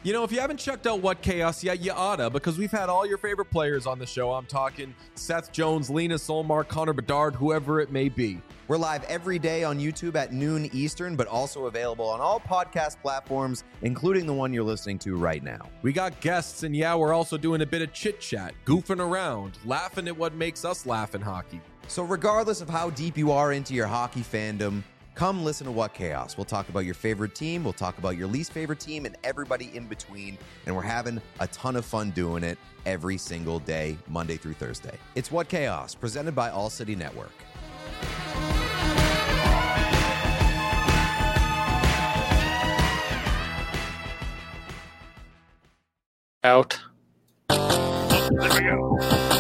You know, if you haven't checked out What Chaos yet, you oughta, because we've had all your favorite players on the show. I'm talking Seth Jones, Lena Solmar, Connor Bedard, whoever it may be. We're live every day on YouTube at noon Eastern, but also available on all podcast platforms, including the one you're listening to right now. We got guests, and yeah, we're also doing a bit of chit-chat, goofing around, laughing at what makes us laugh in hockey. So regardless of how deep you are into your hockey fandom, come listen to What Chaos. We'll talk about your favorite team, we'll talk about your least favorite team, and everybody in between. And we're having a ton of fun doing it every single day, Monday through Thursday. It's What Chaos, presented by All City Network. Out. There we go.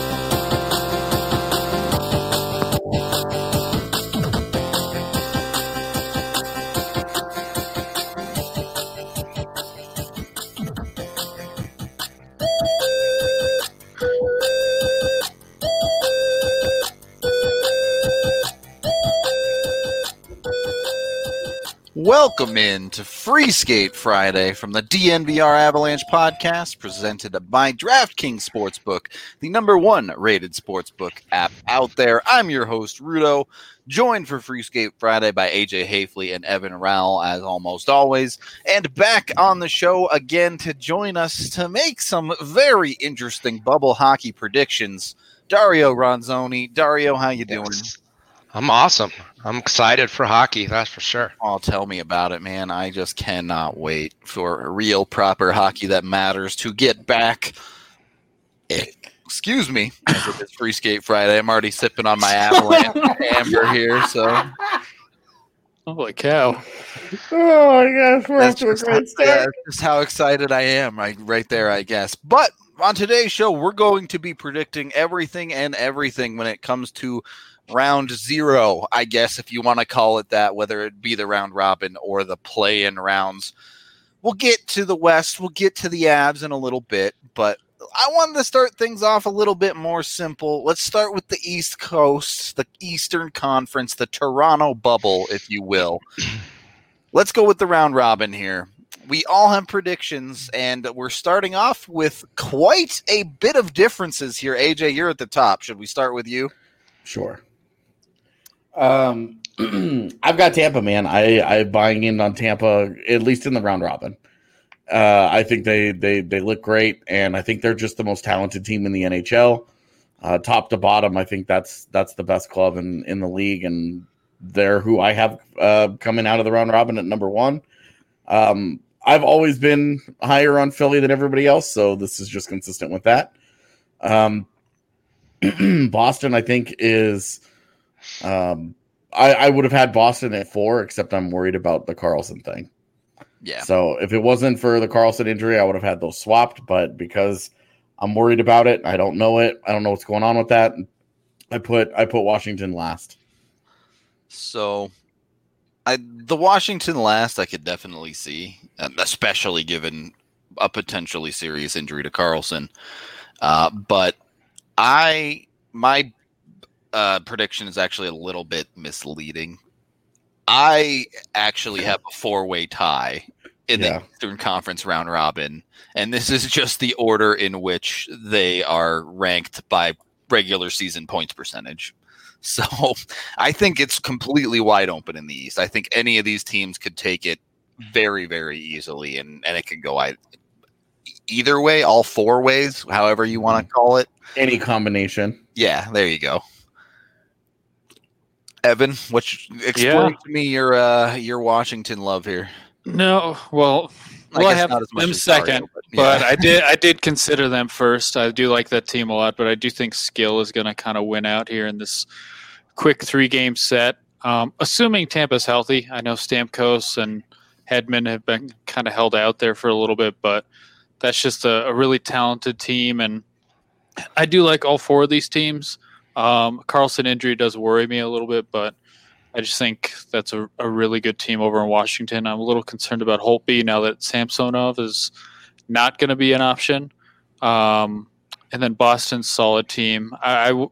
Welcome in to Free Skate Friday from the DNVR Avalanche podcast, presented by DraftKings Sportsbook, the #1 rated sportsbook app out there. I'm your host, Rudo, joined for Free Skate Friday by AJ Hafley and Evan Rowell, as almost always. And back on the show again to join us to make some very interesting bubble hockey predictions, Dario Ronzoni. Dario, how you doing? I'm awesome. I'm excited for hockey, that's for sure. Oh, tell me about it, man. I just cannot wait for real, proper hockey that matters to get back. Excuse me, as it is Free Skate Friday. I'm already sipping on my Avalanche amber here, so. Holy cow. Oh my gosh, we're off That's to a just, great start. that's just how excited I am right there, I guess. But on today's show, we're going to be predicting everything when it comes to round 0, I guess, if you want to call it that, whether it be the round robin or the play-in rounds. We'll get to the West, we'll get to the Avs in a little bit, but I wanted to start things off a little bit more simple. Let's start with the East Coast, the Eastern Conference, the Toronto bubble, if you will. Let's go with the round robin here. We all have predictions, and we're starting off with quite a bit of differences here. AJ, you're at the top. Should we start with you? Sure. I've got Tampa, man. I'm buying in on Tampa, at least in the round robin. I think they look great, and I think they're just the most talented team in the NHL. Top to bottom, I think that's the best club in the league, and they're who I have coming out of the round robin at #1. I've always been higher on Philly than everybody else, so this is just consistent with that. Boston, I think, is I would have had Boston at 4, except I'm worried about the Karlsson thing. Yeah. So if it wasn't for the Karlsson injury, I would have had those swapped. But because I'm worried about it, I don't know it. I don't know what's going on with that. I put Washington last. So the Washington last I could definitely see, especially given a potentially serious injury to Karlsson. But my prediction is actually a little bit misleading. I actually have a 4-way tie in the Eastern Conference round robin, and this is just the order in which they are ranked by regular season points percentage. So I think it's completely wide open in the East. I think any of these teams could take it very, very easily, and it could go either way, all 4 ways, however you want to call it. Any combination. Yeah, there you go. Evan, explain to me your Washington love here. No, well, I have them second, but I did consider them first. I do like that team a lot, but I do think skill is going to kind of win out here in this quick 3-game set. Assuming Tampa's healthy. I know Stamkos and Hedman have been kind of held out there for a little bit, but that's just a really talented team, and I do like all 4 of these teams. Karlsson injury does worry me a little bit, but I just think that's a really good team over in Washington. I'm a little concerned about Holtby now that Samsonov is not going to be an option. And then Boston's solid team. I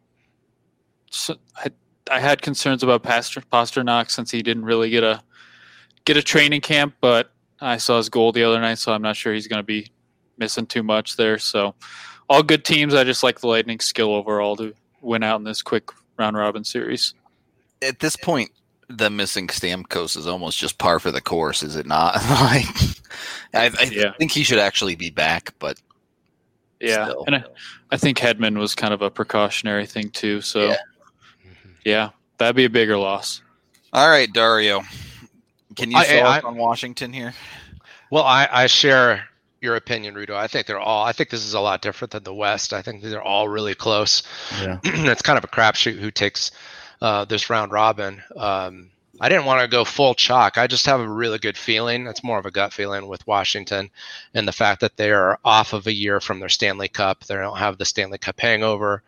had concerns about Pasternak since he didn't really get a training camp, but I saw his goal the other night, so I'm not sure he's going to be missing too much there. So all good teams. I just like the Lightning skill overall to win out in this quick round robin series. At this point, the missing Stamkos is almost just par for the course, is it not? Like, I think he should actually be back, but still. And I think Hedman was kind of a precautionary thing too. So yeah, that'd be a bigger loss. All right, Dario. Can you start on Washington here? Well, I share your opinion, Rudo. I think this is a lot different than the West. I think they're all really close. Yeah. It's kind of a crapshoot who takes this round robin. I didn't want to go full chalk. I just have a really good feeling. It's more of a gut feeling with Washington, and the fact that they are off of a year from their Stanley Cup. They don't have the Stanley Cup hangover.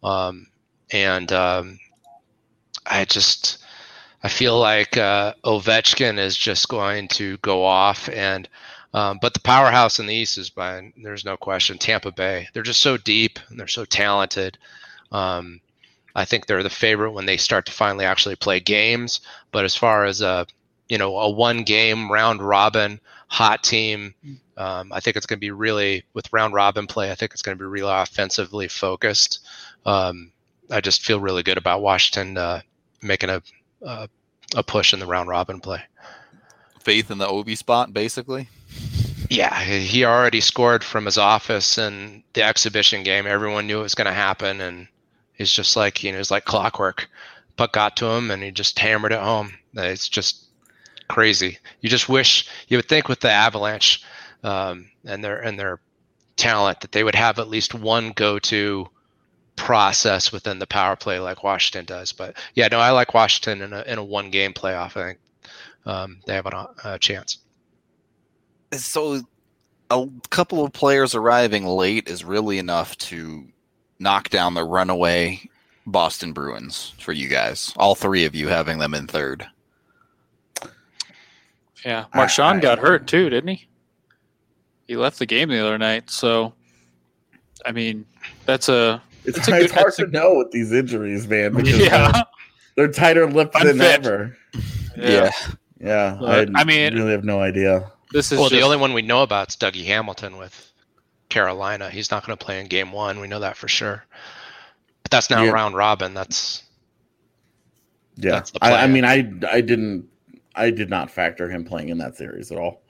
I feel like Ovechkin is just going to go off, but the powerhouse in the East is there's no question, Tampa Bay. They're just so deep and they're so talented. I think they're the favorite when they start to finally actually play games. But as far as a one game round robin hot team, I think it's going to be really, with round robin play, I think it's going to be really offensively focused. I just feel really good about Washington making a push in the round robin play. Faith in the Ovi spot, basically. Yeah, he already scored from his office in the exhibition game. Everyone knew it was going to happen, and he's just like, it's like clockwork. Puck got to him, and he just hammered it home. It's just crazy. You just wish, you would think with the Avalanche and their talent that they would have at least one go-to process within the power play like Washington does. But yeah, no, I like Washington in a one game playoff. I think they have a chance. So a couple of players arriving late is really enough to knock down the runaway Boston Bruins for you guys. All three of you having them in third. Yeah, Marchand got hurt too, didn't he? He left the game the other night. So, I mean, it's hard to know with these injuries, man. Because they're tighter lipped than ever. Yeah. I really have no idea. The only one we know about is Dougie Hamilton with Carolina. He's not going to play in game one. We know that for sure. But that's now round robin. That's the plan. I did not factor him playing in that series at all.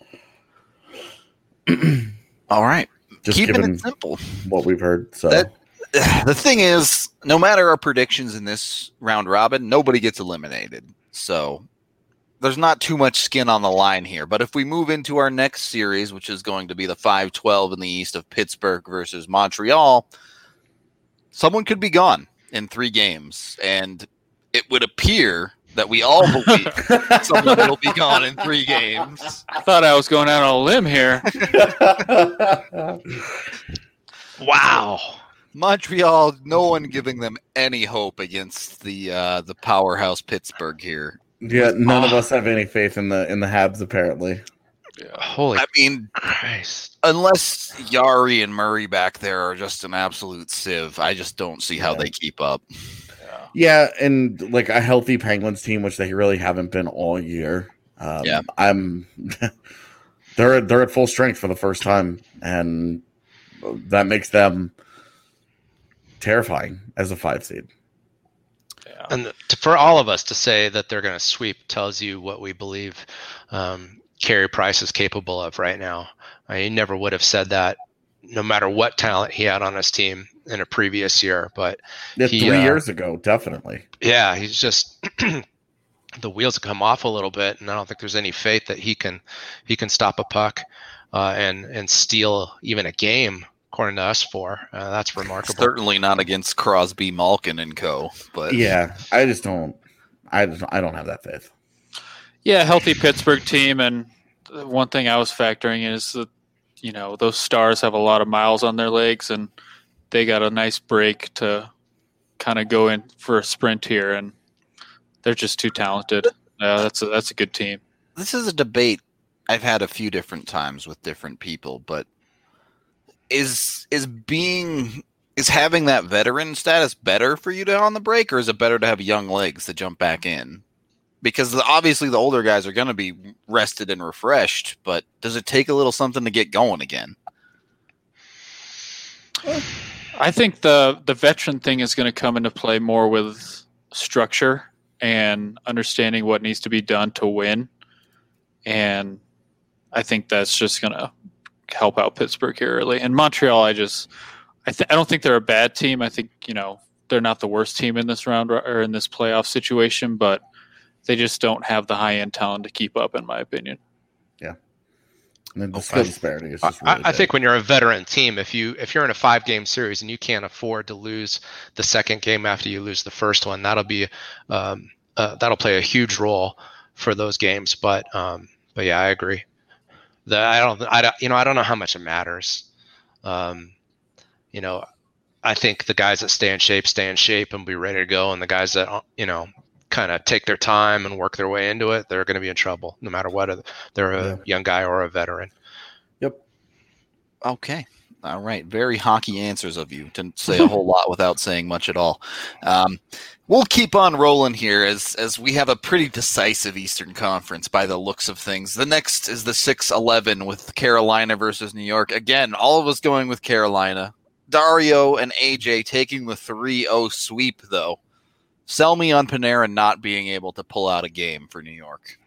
All right. Just keeping it simple. What we've heard. So the thing is, no matter our predictions in this round robin, nobody gets eliminated. So there's not too much skin on the line here. But if we move into our next series, which is going to be the 5-12 in the East of Pittsburgh versus Montreal, someone could be gone in 3 games. And it would appear that we all believe someone will be gone in 3 games. I thought I was going out on a limb here. Wow. Montreal, no one giving them any hope against the powerhouse Pittsburgh here. Yeah, none of us have any faith in the Habs, apparently. Holy Christ. Unless Yari and Murray back there are just an absolute sieve, I just don't see how they keep up. Yeah, and like a healthy Penguins team, which they really haven't been all year. They're at full strength for the first time, and that makes them terrifying as a 5 seed. Yeah. And for all of us to say that they're going to sweep tells you what we believe Carey Price is capable of right now. He never would have said that, no matter what talent he had on his team in a previous year. But 3 years ago, definitely. Yeah, he's just the wheels have come off a little bit, and I don't think there's any faith that he can stop a puck and steal even a game. According to us 4, that's remarkable. Certainly not against Crosby, Malkin, and co. But yeah, I just don't. I don't have that faith. Yeah, healthy Pittsburgh team, and one thing I was factoring is that those Stars have a lot of miles on their legs, and they got a nice break to kind of go in for a sprint here, and they're just too talented. That's a good team. This is a debate I've had a few different times with different people, but is having that veteran status better for you to on the break, or is it better to have young legs to jump back in? Because obviously the older guys are going to be rested and refreshed, but does it take a little something to get going again? I think the veteran thing is going to come into play more with structure and understanding what needs to be done to win. And I think that's just going to help out Pittsburgh here early. And Montreal, I don't think they're a bad team. I think, they're not the worst team in this round or in this playoff situation, but they just don't have the high-end talent to keep up, in my opinion. Yeah. And then the skill disparity is just I think when you're a veteran team, if you're in a 5-game series and you can't afford to lose the second game after you lose the first one, that'll play a huge role for those games. But yeah, I agree. I don't know how much it matters. I think the guys that stay in shape and be ready to go, and the guys that kind of take their time and work their way into it, they're going to be in trouble no matter what. They're a young guy or a veteran. Yep. Okay. All right. Very hockey answers of you. Didn't say a whole lot without saying much at all. We'll keep on rolling here as we have a pretty decisive Eastern Conference by the looks of things. The next is the 6-11 with Carolina versus New York. Again, all of us going with Carolina. Dario and AJ taking the 3-0 sweep, though. Sell me on Panarin not being able to pull out a game for New York.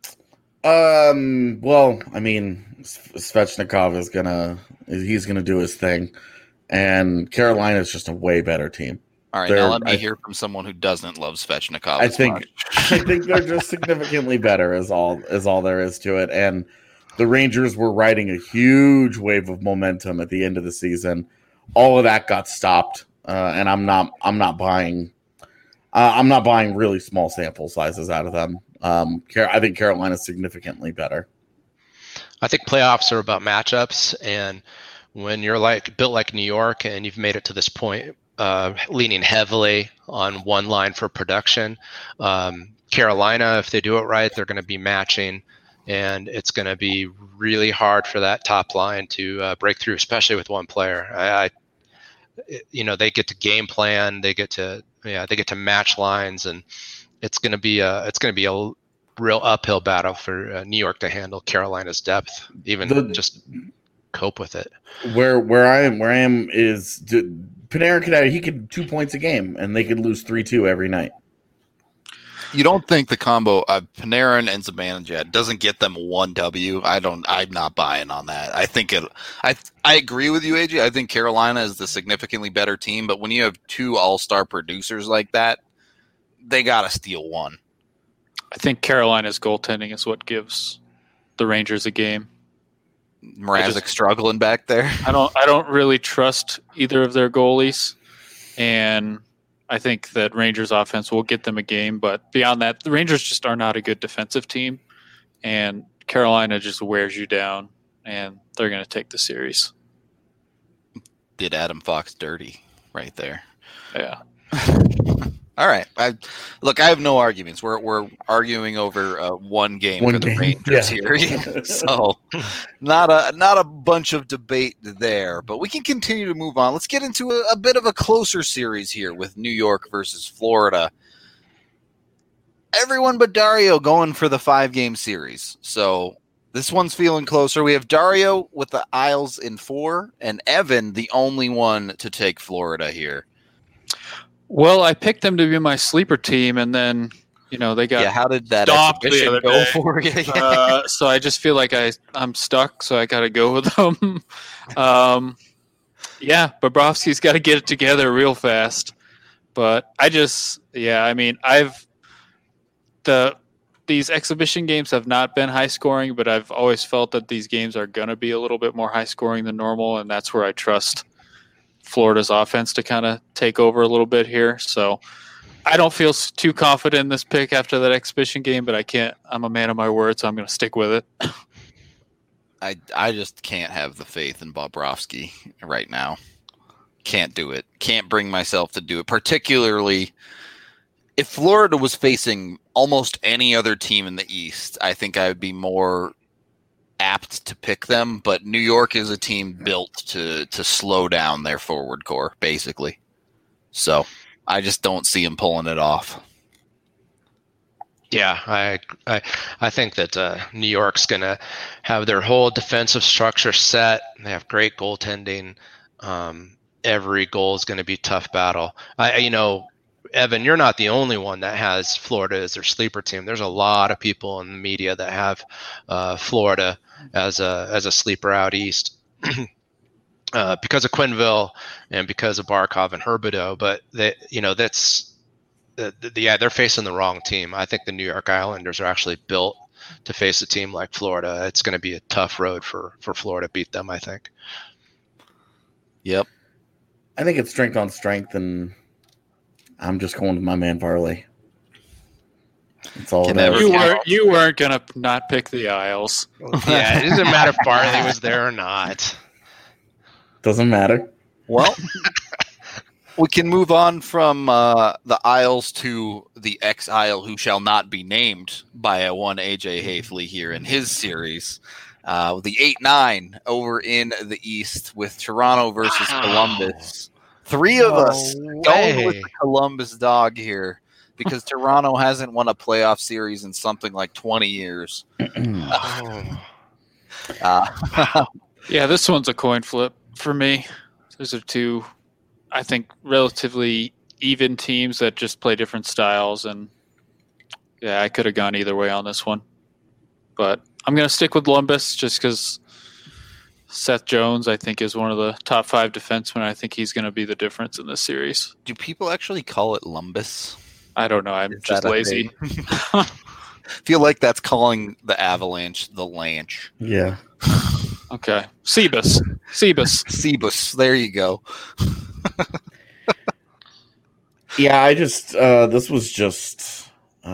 Well, I mean, Svechnikov he's gonna do his thing, and Carolina is just a way better team. All right, now let me hear from someone who doesn't love Svechnikov. I think they're just significantly better is all there is to it. And the Rangers were riding a huge wave of momentum at the end of the season. All of that got stopped, and I'm not buying really small sample sizes out of them. I think Carolina's significantly better. I think playoffs are about matchups, and when you're built like New York and you've made it to this point, leaning heavily on one line for production, Carolina, if they do it right, they're going to be matching, and it's going to be really hard for that top line to break through, especially with one player. They get to game plan, they get to match lines, and it's going to be a real uphill battle for New York to handle Carolina's depth, just cope with it. Where I am is Panarin he could 2 points a game, and they could lose 3-2 every night. You don't think the combo of Panarin and Zibanejad doesn't get them one W? I'm not buying on that. I think I agree with you, AJ. I think Carolina is the significantly better team, but when you have two all-star producers like that, they got to steal one. I think Carolina's goaltending is what gives the Rangers a game. Mrazek struggling back there. I don't really trust either of their goalies, and I think that Rangers offense will get them a game, but beyond that, the Rangers just are not a good defensive team, and Carolina just wears you down, and they're going to take the series. Did Adam Fox dirty right there. Yeah. All right. I have no arguments. We're arguing over one game for the Rangers here. So not a bunch of debate there, but we can continue to move on. Let's get into a bit of a closer series here with New York versus Florida. Everyone but Dario going for the 5-game series. So this one's feeling closer. We have Dario with the Isles in 4 and Evan, the only one to take Florida here. Well, I picked them to be my sleeper team, and then they got how did that exhibition go for you? So I just feel like I'm stuck, so I got to go with them. Bobrovsky's got to get it together real fast, but these exhibition games have not been high scoring, but I've always felt that these games are going to be a little bit more high scoring than normal, and that's where I trust Florida's offense to kind of take over a little bit here. So I don't feel too confident in this pick after that exhibition game, but I'm a man of my word, so I'm going to stick with it. I just can't have the faith in Bobrovsky right now. Can't do it. Can't bring myself to do it, particularly if Florida was facing almost any other team in the East. I think I would be more apt to pick them, but New York is a team built to slow down their forward core, basically. So I just don't see them pulling it off. Yeah, I think that New York's going to have their whole defensive structure set. They have great goaltending. Every goal is going to be tough battle. Evan, you're not the only one that has Florida as their sleeper team. There's a lot of people in the media that have Florida as a sleeper out east because of Quenneville and because of Barkov and Herbodeau. But they're facing the wrong team. I think the New York Islanders are actually built to face a team like Florida. It's going to be a tough road for Florida to beat them, I think. Yep. I think it's strength on strength, and I'm just going with my man Varley. That's all. You weren't going to not pick the Isles. Yeah, it doesn't matter if Varley was there or not. Doesn't matter. Well, we can move on from the Isles to the ex-Isle who shall not be named by one AJ Hafley here in his series. The 8-9 over in the East with Toronto versus Columbus. Three of us going with the Columbus dog here because Toronto hasn't won a playoff series in something like 20 years. Yeah, this one's a coin flip for me. Those are two, I think, relatively even teams that just play different styles. And yeah, I could have gone either way on this one. But I'm going to stick with Columbus just because Seth Jones, I think, is one of the top 5 defensemen. I think he's going to be the difference in this series. Do people actually call it Lumbus? I don't know. I'm just lazy. I feel like that's calling the Avalanche the Lanch. Yeah. Okay. Cebus. There you go. Yeah, I just this was just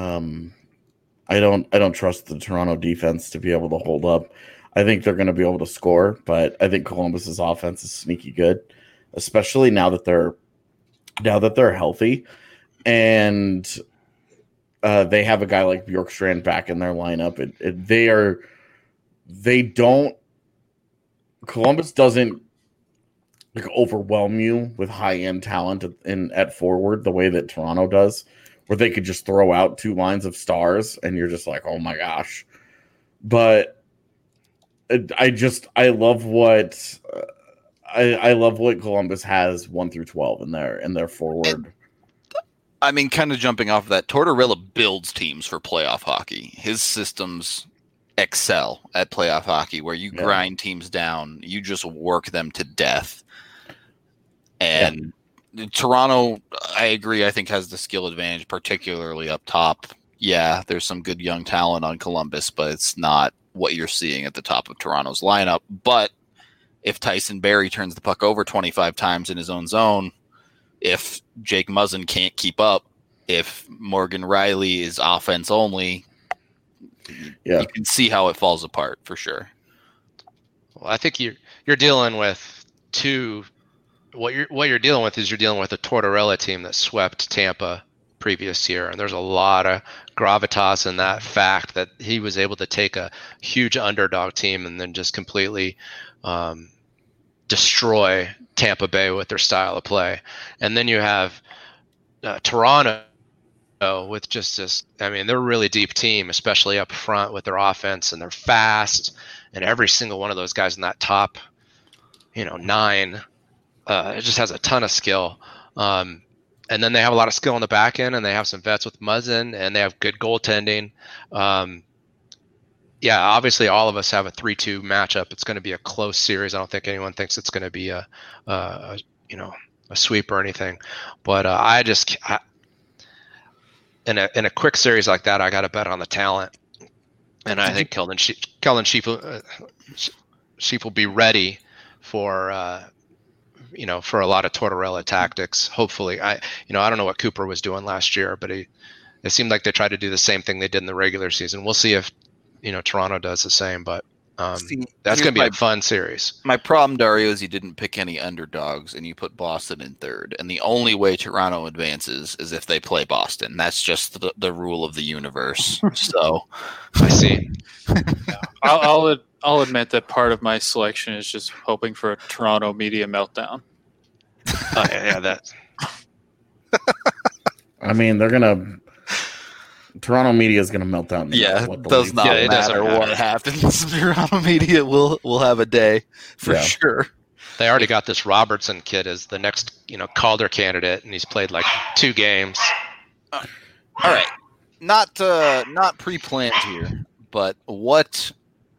I don't trust the Toronto defense to be able to hold up. I think they're going to be able to score, but I think Columbus's offense is sneaky good, especially now that they're healthy and they have a guy like Bjorkstrand back in their lineup. Columbus doesn't like overwhelm you with high-end talent at forward the way that Toronto does, where they could just throw out 2 lines of stars and you're just like, oh my gosh. But I love what Columbus has 1 through 12 in their forward. I mean, kind of jumping off of that, Tortorella builds teams for playoff hockey. His systems excel at playoff hockey, where you grind teams down, you just work them to death. And Toronto, I agree, I think has the skill advantage, particularly up top. Yeah, there's some good young talent on Columbus, but it's not what you're seeing at the top of Toronto's lineup. But if Tyson Barrie turns the puck over 25 times in his own zone, if Jake Muzzin can't keep up, if Morgan Riley is offense only, you can see how it falls apart for sure. Well, I think you're dealing with what you're dealing with is you're dealing with a Tortorella team that swept Tampa previous year, and there's a lot of gravitas in that fact that he was able to take a huge underdog team and then just completely destroy Tampa Bay with their style of play. And then you have Toronto with just this, I mean, they're a really deep team, especially up front with their offense, and they're fast, and every single one of those guys in that top, 9, it just has a ton of skill. And then they have a lot of skill on the back end, and they have some vets with Muzzin, and they have good goaltending. Obviously all of us have a 3-2 matchup. It's going to be a close series. I don't think anyone thinks it's going to be a sweep or anything. But in a quick series like that, I got to bet on the talent, and I think Keldon Sheep will be ready for. For a lot of Tortorella tactics, hopefully. I don't know what Cooper was doing last year, but it seemed like they tried to do the same thing they did in the regular season. We'll see if, Toronto does the same, but that's going to be a fun series. My problem, Dario, is you didn't pick any underdogs and you put Boston in third. And the only way Toronto advances is if they play Boston. That's just the rule of the universe. So I see. I'll admit that part of my selection is just hoping for a Toronto media meltdown. That. I mean, they're gonna. Toronto media is going to melt down. Yeah, it does not matter what happens. Toronto media will have a day for sure. They already got this Robertson kid as the next, Calder candidate, and he's played like 2 games. All right, not pre-planned here, but what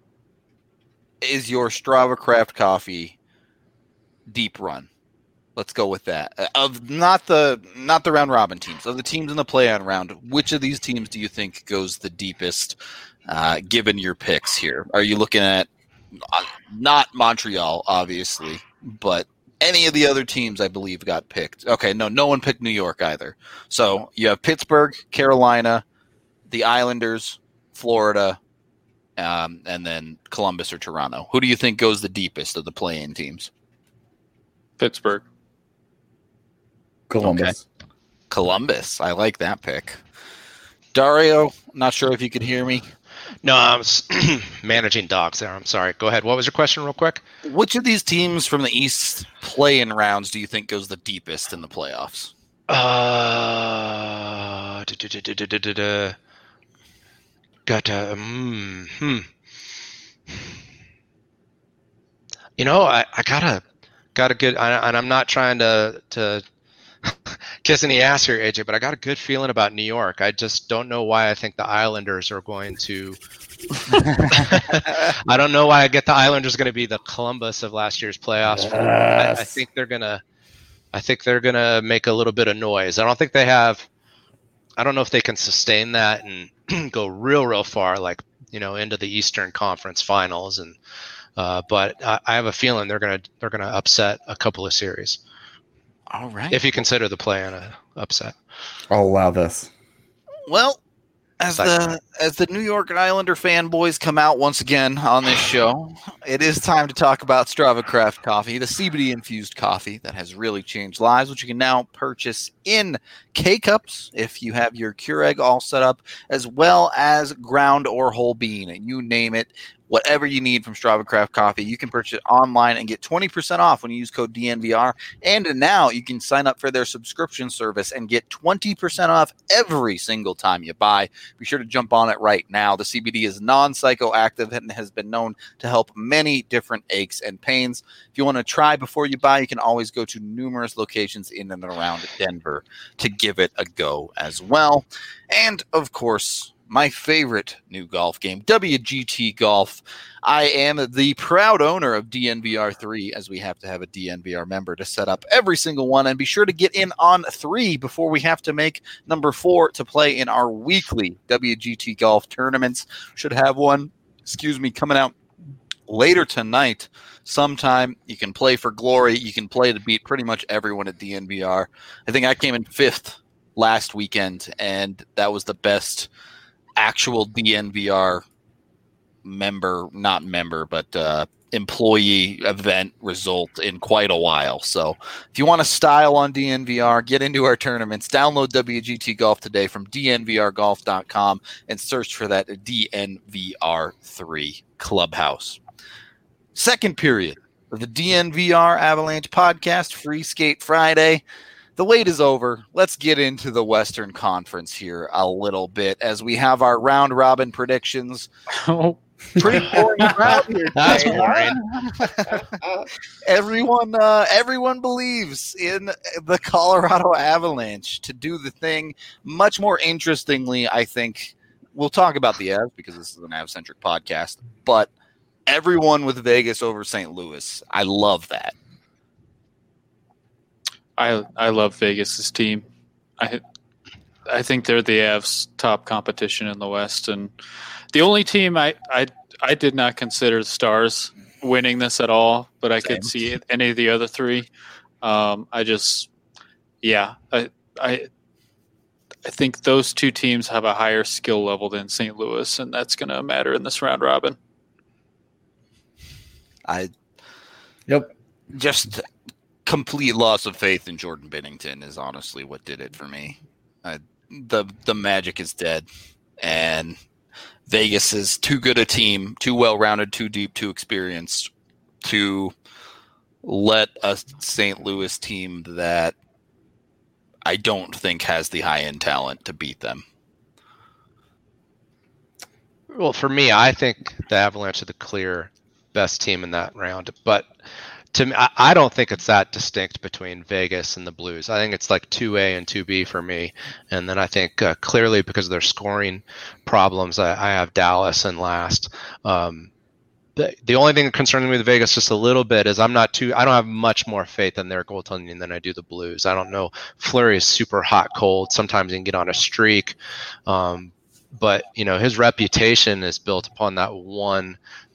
is your Strava Craft Coffee deep run? Let's go with that. Of not the round robin teams, of the teams in the play-on round, which of these teams do you think goes the deepest, given your picks here? Are you looking at not Montreal, obviously, but any of the other teams I believe got picked? Okay, no one picked New York either. So you have Pittsburgh, Carolina, the Islanders, Florida, and then Columbus or Toronto. Who do you think goes the deepest of the play-in teams? Pittsburgh. Columbus. Okay. Columbus. I like that pick. Dario, not sure if you could hear me. No, I'm managing dogs there. I'm sorry. Go ahead. What was your question real quick? Which of these teams from the East play-in rounds do you think goes the deepest in the playoffs? I got a good, and I'm not trying to kiss any ass here, AJ, but I got a good feeling about New York. I just don't know why I think the Islanders are going to. I don't know why I get the Islanders going to be the Columbus of last year's playoffs. Yes. I think they're gonna make a little bit of noise. I don't think they have. I don't know if they can sustain that and go real far, like into the Eastern Conference Finals, and but I have a feeling they're gonna upset a couple of series. All right. If you consider the play on a upset, I'll allow this. Well, as the New York Islander fanboys come out once again on this show, it is time to talk about Strava Craft Coffee, the CBD infused coffee that has really changed lives, which you can now purchase in K-Cups if you have your Keurig all set up, as well as ground or whole bean. You name it. Whatever you need from Strava Craft Coffee, you can purchase it online and get 20% off when you use code DNVR. And now you can sign up for their subscription service and get 20% off every single time you buy. Be sure to jump on it right now. The CBD is non-psychoactive and has been known to help many different aches and pains. If you want to try before you buy, you can always go to numerous locations in and around Denver to give it a go as well. And, of course, my favorite new golf game, WGT Golf. I am the proud owner of DNVR3, as we have to have a DNVR member to set up every single one. And be sure to get in on 3 before we have to make number 4 to play in our weekly WGT Golf tournaments. Should have one, coming out later tonight sometime. You can play for glory. You can play to beat pretty much everyone at DNVR. I think I came in 5th last weekend, and that was the best actual DNVR employee event result in quite a while. So if you want to style on DNVR, get into our tournaments, download WGT Golf today from dnvrgolf.com and search for that DNVR3 Clubhouse. Second period of the DNVR Avalanche podcast, Free Skate Friday. The wait is over. Let's get into the Western Conference here a little bit as we have our round robin predictions. Oh, pretty boring round here. That's boring. Everyone believes in the Colorado Avalanche to do the thing. Much more interestingly, I think we'll talk about the Avs because this is an Avs-centric podcast, but everyone with Vegas over St. Louis. I love that. I love Vegas's team. I think they're the Avs' top competition in the West, and the only team I did not consider the Stars winning this at all, but I could see any of the other 3. I think those 2 teams have a higher skill level than St. Louis, and that's going to matter in this round robin. Just complete loss of faith in Jordan Binnington is honestly what did it for me. The magic is dead, and Vegas is too good a team, too well-rounded, too deep, too experienced to let a St. Louis team that I don't think has the high-end talent to beat them. Well, for me, I think the Avalanche are the clear best team in that round. But to me, I don't think it's that distinct between Vegas and the Blues. I think it's like 2A and 2B for me. And then I think clearly because of their scoring problems, I have Dallas in last. The only thing that concerns me with Vegas just a little bit is I don't have much more faith in their goaltending than I do the Blues. I don't know. Fleury is super hot, cold. Sometimes he can get on a streak. But his reputation is built upon that one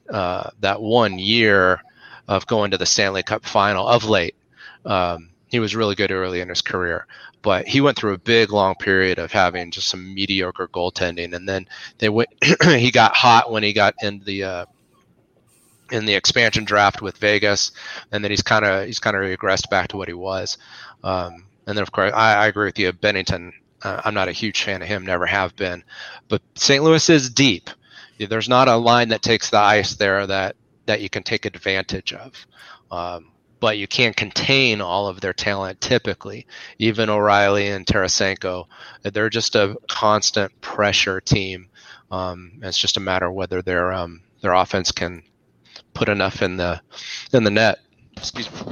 year of going to the Stanley Cup final of late. He was really good early in his career, but he went through a big, long period of having just some mediocre goaltending. And then he got hot when he got in the expansion draft with Vegas, and then he's kind of regressed back to what he was. And then of course I agree with you, Bennington. I'm not a huge fan of him, never have been, but St. Louis is deep. There's not a line that takes the ice there that you can take advantage of. But you can't contain all of their talent typically. Even O'Reilly and Tarasenko, they're just a constant pressure team. It's just a matter of whether their offense can put enough in the net. Excuse me.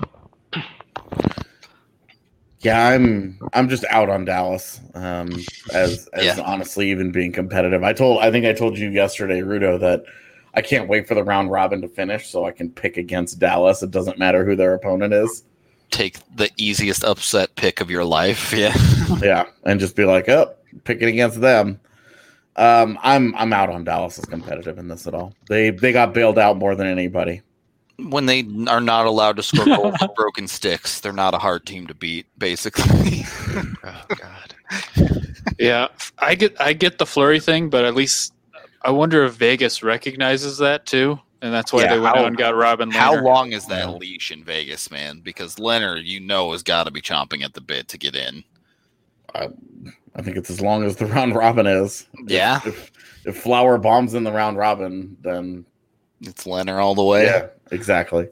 Yeah, I'm just out on Dallas as honestly even being competitive. I think I told you yesterday, Rudo, that I can't wait for the round robin to finish so I can pick against Dallas. It doesn't matter who their opponent is. Take the easiest upset pick of your life. Yeah. Yeah, and just be like, oh, picking against them. I'm out on Dallas as competitive in this at all. They got bailed out more than anybody. When they are not allowed to score goals with broken sticks, they're not a hard team to beat, basically. Oh God. Yeah, I get the Fleury thing, but at least I wonder if Vegas recognizes that too, and that's why they went out and got Robin Lehner. How long is that leash in Vegas, man? Because Leonard, has got to be chomping at the bit to get in. I think it's as long as the round robin is. Yeah. If Flower bombs in the round robin, then it's Leonard all the way. Yeah, exactly.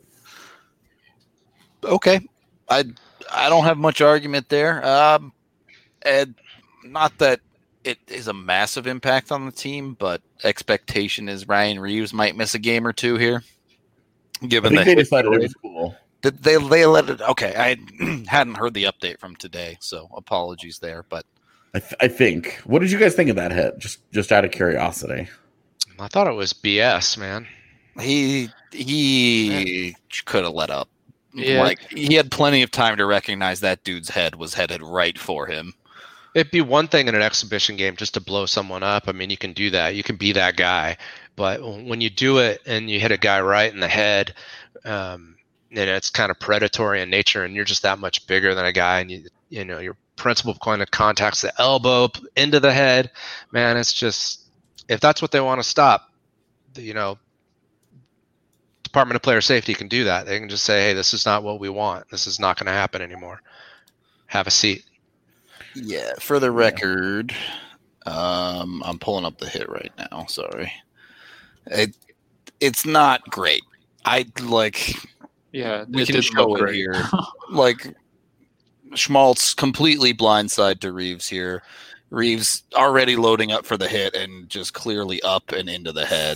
Okay. I don't have much argument there. And not that it is a massive impact on the team, but expectation is Ryan Reeves might miss a game or two here. Given they decided it was cool. They let it. Okay, I hadn't heard the update from today, so apologies there. But I think. What did you guys think of that hit? Just out of curiosity. I thought it was BS, man. He could have let up. Yeah. Like he had plenty of time to recognize that dude's head was headed right for him. It'd be one thing in an exhibition game just to blow someone up. I mean, you can do that. You can be that guy. But when you do it and you hit a guy right in the head, and it's kind of predatory in nature, and you're just that much bigger than a guy, and your principal point of contact's the elbow into the head, man, it's just, if that's what they want to stop, Department of Player Safety can do that. They can just say, hey, this is not what we want. This is not going to happen anymore. Have a seat. Yeah, for the record, I'm pulling up the hit right now. Sorry. It's not great. Yeah, we can show it here. Like, Schmaltz completely blindside to Reeves here. Reeves already loading up for the hit and just clearly up and into the head.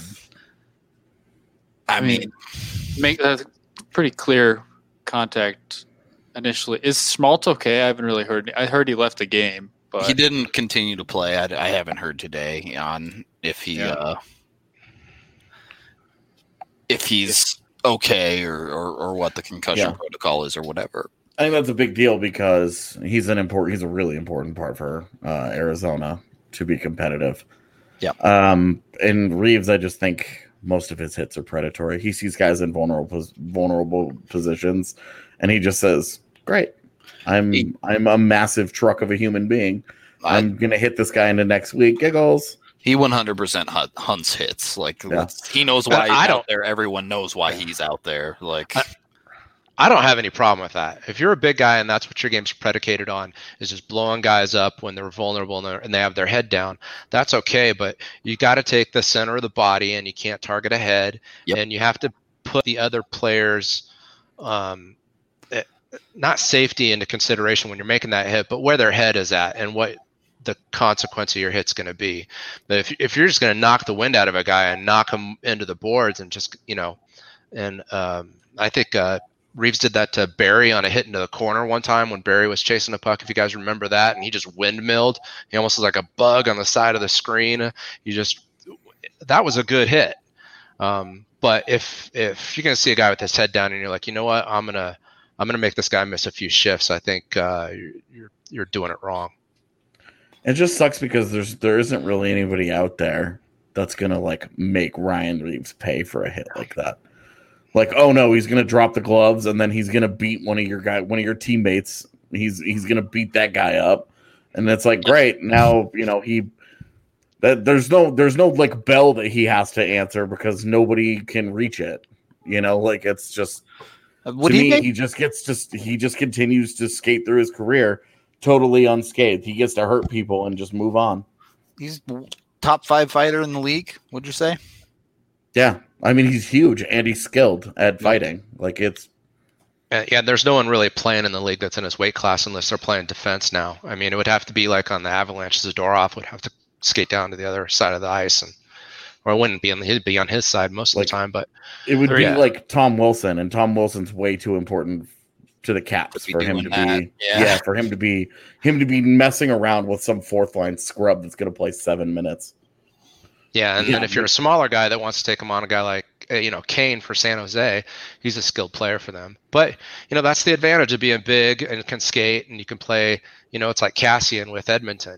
I mean, make that pretty clear contact initially. Is Schmaltz okay? I haven't really heard. I heard he left the game, but he didn't continue to play. I haven't heard today on if he's okay or what the concussion protocol is or whatever. I think that's a big deal because he's a really important part for Arizona to be competitive. Yeah. And Reeves, I just think most of his hits are predatory. He sees guys in vulnerable positions, and he just says, "Great, I'm a massive truck of a human being. I'm gonna hit this guy into next week." Giggles. He 100% hunts hits. He knows why he's out there. Everyone knows why he's out there. I don't have any problem with that. If you're a big guy and that's what your game's predicated on, is just blowing guys up when they're vulnerable and they have their head down, that's okay. But you got to take the center of the body and you can't target a head. Yep. And you have to put the other players' not safety into consideration when you're making that hit, but where their head is at and what the consequence of your hit's going to be. But if you're just going to knock the wind out of a guy and knock him into the boards and just, and I think Reeves did that to Barry on a hit into the corner one time when Barry was chasing a puck, if you guys remember that, and he just windmilled. He almost was like a bug on the side of the screen. That was a good hit. But if you're going to see a guy with his head down and you're like, you know what, I'm gonna make this guy miss a few shifts, I think you're doing it wrong. It just sucks because there isn't really anybody out there that's gonna like make Ryan Reeves pay for a hit like that. Like, oh no, he's gonna drop the gloves and then he's gonna beat one of your teammates. He's gonna beat that guy up, and it's like, great. Now there's no like bell that he has to answer because nobody can reach it. Like it's just he just continues to skate through his career totally unscathed. He gets to hurt people and just move on. He's top 5 fighter in the league, would you say? Yeah. I mean, he's huge and he's skilled at fighting. Like it's. Yeah, there's no one really playing in the league that's in his weight class unless they're playing defense now. I mean, it would have to be like on the Avalanche, Zadorov would have to skate down to the other side of the ice, or it wouldn't be he'd be on his side most of the time. But it would be like Tom Wilson, and Tom Wilson's way too important to the Caps for him to be. For him to be messing around with some fourth line scrub that's going to play 7 minutes. Yeah, and then if you're a smaller guy that wants to take him on, a guy like Kane for San Jose, he's a skilled player for them. But that's the advantage of being big and can skate, and you can play. It's like Cassian with Edmonton.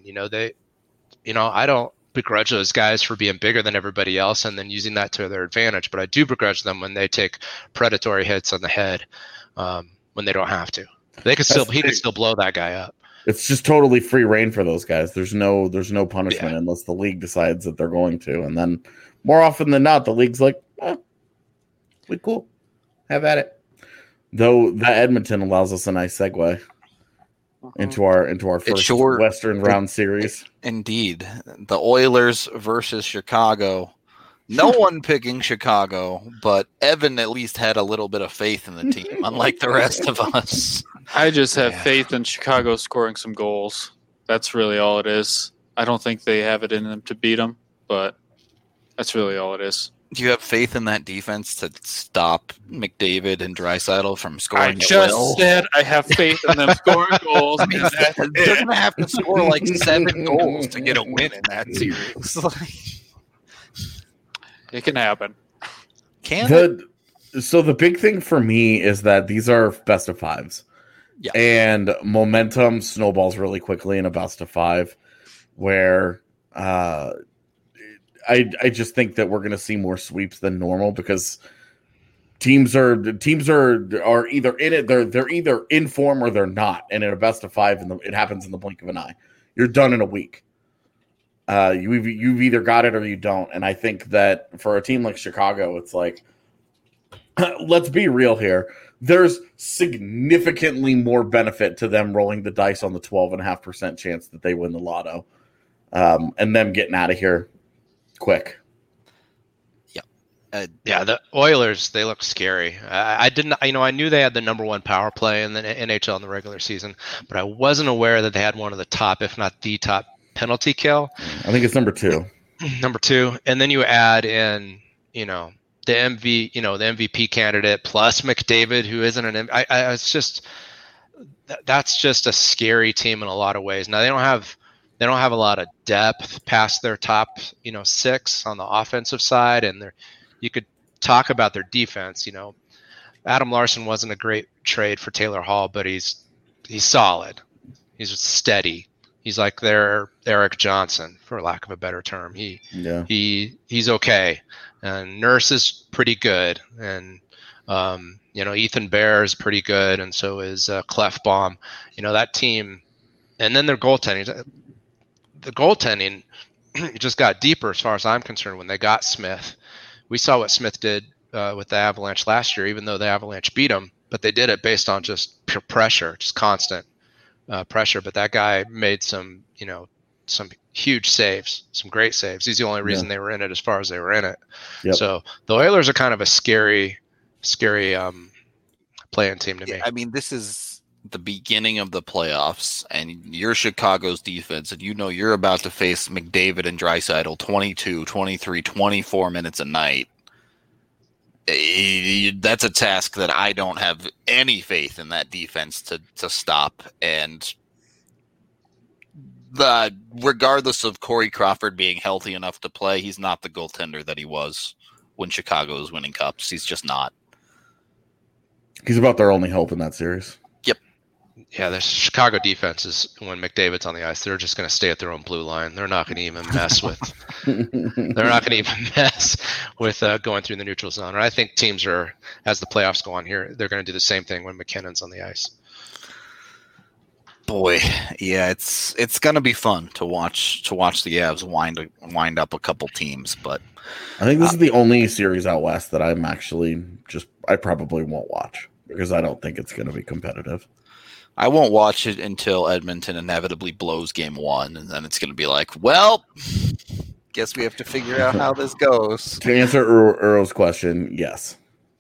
I don't begrudge those guys for being bigger than everybody else and then using that to their advantage. But I do begrudge them when they take predatory hits on the head when they don't have to. He could still blow that guy up. It's just totally free reign for those guys. There's no punishment unless the league decides that they're going to. And then more often than not, the league's like, we cool. Have at it. Though that Edmonton allows us a nice segue into our first Western round series. Indeed. The Oilers versus Chicago. No one picking Chicago, but Evan at least had a little bit of faith in the team, unlike the rest of us. I just have faith in Chicago scoring some goals. That's really all it is. I don't think they have it in them to beat them, but that's really all it is. Do you have faith in that defense to stop McDavid and Draisaitl from scoring? I just said I have faith in them scoring goals. They're going to have to score like 7 goals to get a win in that series. It can happen. So the big thing for me is that these are best of 5s. Yeah. And momentum snowballs really quickly in a best of 5 where I just think that we're going to see more sweeps than normal because teams are either in it, they're either in form or they're not. And in a best of 5, it happens in the blink of an eye. You're done in a week. You've either got it or you don't. And I think that for a team like Chicago, it's like, let's be real here. There's significantly more benefit to them rolling the dice on the 12.5% chance that they win the lotto, and them getting out of here quick. Yeah. The Oilers, they look scary. I knew they had the number 1 power play in the NHL in the regular season, but I wasn't aware that they had one of the top, if not the top, penalty kill. I think it's number 2. Number 2, and then you add in, the MVP candidate plus McDavid, who isn't an. It's just that's just a scary team in a lot of ways. Now they don't have a lot of depth past their top 6 on the offensive side, and you could talk about their defense. Adam Larson wasn't a great trade for Taylor Hall, but he's solid. He's steady. He's like their Eric Johnson, for lack of a better term. He's okay. And Nurse is pretty good, and Ethan Bear is pretty good, and so is Clefbaum. That team, and then their goaltending. The goaltending just got deeper as far as I'm concerned when they got Smith. We saw what Smith did with the Avalanche last year, even though the Avalanche beat them, but they did it based on just pure pressure, just constant pressure. But that guy made some huge saves, some great saves. He's the only reason they were in it as far as they were in it. Yep. So the Oilers are kind of a scary playing team to me. I mean, this is the beginning of the playoffs and you're Chicago's defense and you know you're about to face McDavid and Draisaitl 22, 23, 24 minutes a night, that's a task that I don't have any faith in that defense to stop. And regardless of Corey Crawford being healthy enough to play, he's not the goaltender that he was when Chicago was winning cups. He's just not. He's about their only hope in that series. Yep. Yeah, the Chicago defense is, when McDavid's on the ice, they're just going to stay at their own blue line. They're not going to even mess with. Going through the neutral zone. And I think teams are, as the playoffs go on here, they're going to do the same thing when McKinnon's on the ice. Boy, yeah, it's going to be fun to watch the Avs wind up a couple teams, but I think this is the only series out west that I'm actually I probably won't watch because I don't think it's going to be competitive. I won't watch it until Edmonton inevitably blows game 1, and then it's going to be like, well, guess we have to figure out how this goes. To answer Earl's question, yes.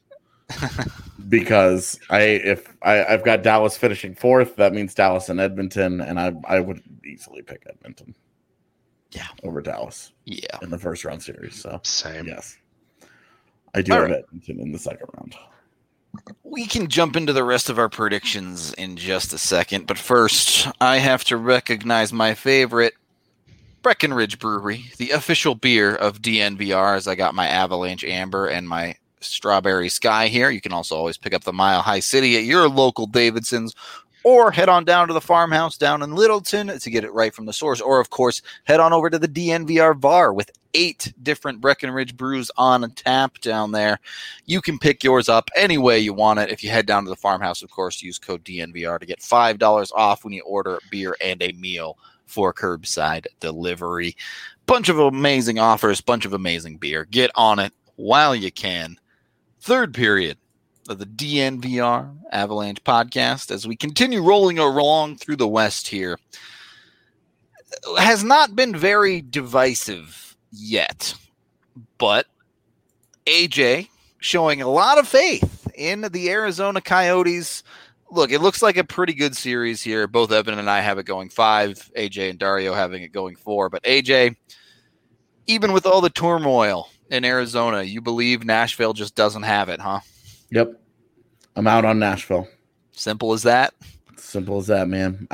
Because I've got Dallas finishing 4th, that means Dallas and Edmonton, and I would easily pick Edmonton. Yeah. Over Dallas. Yeah. In the first round series. So same. Yes. I do have Edmonton in the second round. We can jump into the rest of our predictions in just a second, but first, I have to recognize my favorite, Breckenridge Brewery, the official beer of DNVR, as I got my Avalanche Amber and my Strawberry Sky here. You can also always pick up the Mile High City at your local Davidson's, or head on down to the farmhouse down in Littleton to get it right from the source, or of course, head on over to the DNVR bar with 8 different Breckenridge brews on tap down there. You can pick yours up any way you want it. If you head down to the farmhouse, of course, use code DNVR to get $5 off when you order a beer and a meal for curbside delivery. Bunch of amazing offers, bunch of amazing beer. Get on it while you can. Third period of the DNVR Avalanche podcast, as we continue rolling along through the West here, has not been very divisive yet, but AJ showing a lot of faith in the Arizona Coyotes. Look, it looks like a pretty good series here. Both Evan and I have it going 5, AJ and Dario having it going 4, but AJ, even with all the turmoil in Arizona, you believe Nashville just doesn't have it, huh? Yep. I'm out on Nashville. Simple as that? Simple as that, man.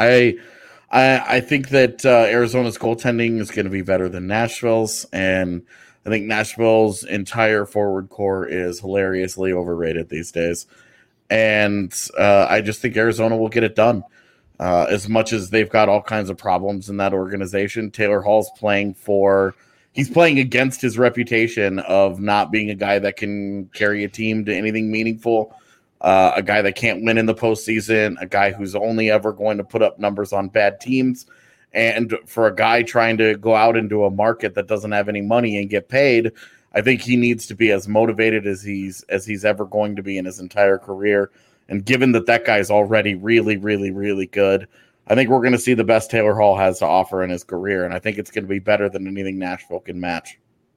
I think that Arizona's goaltending is going to be better than Nashville's, and I think Nashville's entire forward core is hilariously overrated these days. And I just think Arizona will get it done. As much as they've got all kinds of problems in that organization, Taylor Hall's playing against his reputation of not being a guy that can carry a team to anything meaningful, a guy that can't win in the postseason, a guy who's only ever going to put up numbers on bad teams. And for a guy trying to go out into a market that doesn't have any money and get paid, I think he needs to be as motivated as he's ever going to be in his entire career. And given that guy's already really, really, really good, I think we're going to see the best Taylor Hall has to offer in his career, and I think it's going to be better than anything Nashville can match.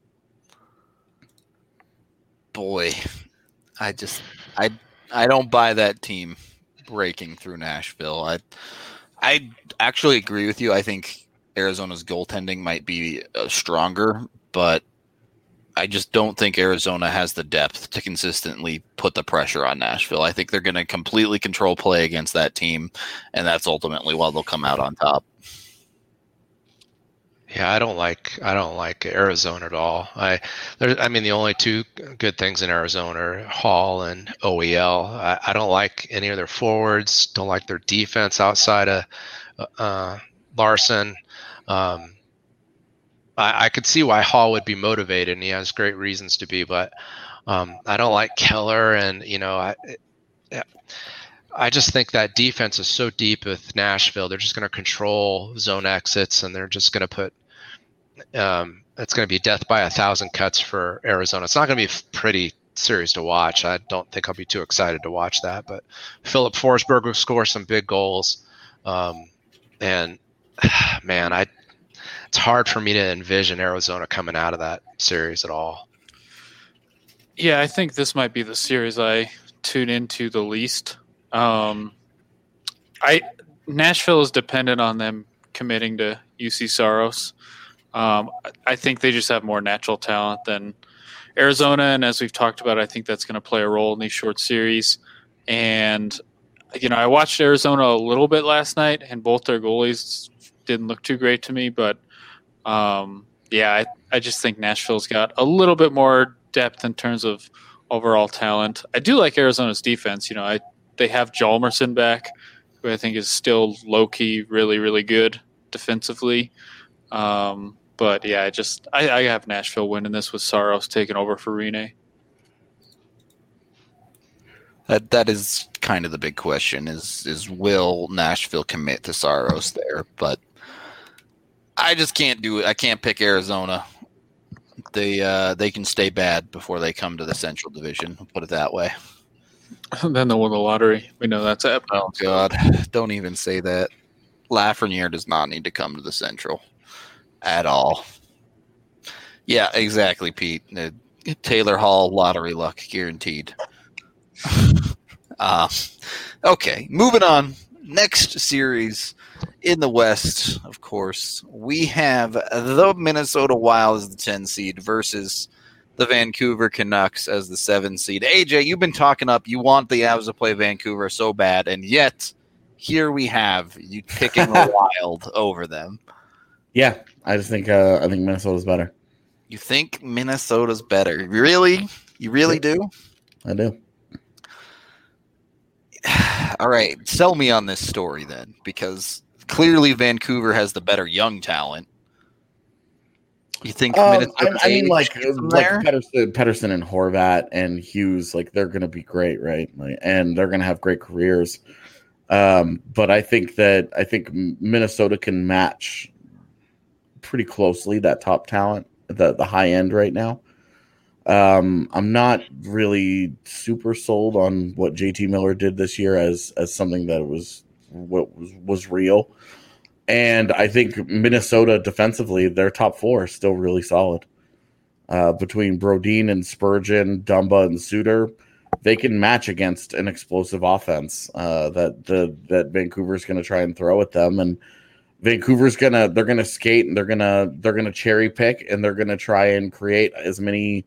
Boy, I don't buy that team breaking through Nashville. I actually agree with you. I think Arizona's goaltending might be stronger, but I just don't think Arizona has the depth to consistently put the pressure on Nashville. I think they're going to completely control play against that team, and that's ultimately why they'll come out on top. Yeah, I don't like Arizona at all. The only 2 good things in Arizona are Hall and OEL. I don't like any of their forwards. Don't like their defense outside of Larson. I could see why Hall would be motivated, and he has great reasons to be, but I don't like Keller, and I just think that defense is so deep with Nashville. They're just going to control zone exits, and they're just going to put it's going to be death by 1,000 cuts for Arizona. It's not going to be a pretty series to watch. I don't think I'll be too excited to watch that, but Philip Forsberg will score some big goals, and man, it's hard for me to envision Arizona coming out of that series at all. Yeah, I think this might be the series I tune into the least. Nashville is dependent on them committing to UC Saros. I think they just have more natural talent than Arizona, and as we've talked about, I think that's going to play a role in these short series. And I watched Arizona a little bit last night, and both their goalies didn't look too great to me. But I just think Nashville's got a little bit more depth in terms of overall talent. I do like Arizona's defense. They have Hjalmarsson back, who I think is still low key really, really good defensively. But yeah, I have Nashville winning this with Saros taking over for Rinne. That is kind of the big question: is will Nashville commit to Saros there? But I just can't do it. I can't pick Arizona. They can stay bad before they come to the Central Division. I'll put it that way. Then they'll win the lottery. We know that's happening. Oh God! Don't even say that. Lafreniere does not need to come to the Central at all. Yeah, exactly, Pete. Taylor Hall lottery luck guaranteed. Okay, moving on. Next series in the West, of course, we have the Minnesota Wild as the 10 seed versus the Vancouver Canucks as the 7 seed. AJ, you've been talking up. You want the Avs to play Vancouver so bad, and yet here we have you picking the Wild over them. Yeah, I just think Minnesota's better. You think Minnesota's better? Really? You really do? I do. All right, sell me on this story then, because clearly Vancouver has the better young talent. You think Minnesota? I mean, like Pettersson and Horvat and Hughes, like they're going to be great, right? And they're going to have great careers. But I think Minnesota can match pretty closely that top talent, the high end right now. I'm not really super sold on what JT Miller did this year as something that was real. And I think Minnesota defensively, their top 4 is still really solid. Between Brodin and Spurgeon, Dumba and Suter, they can match against an explosive offense that Vancouver's going to try and throw at them. And Vancouver's they're gonna skate and they're gonna cherry pick and they're gonna try and create as many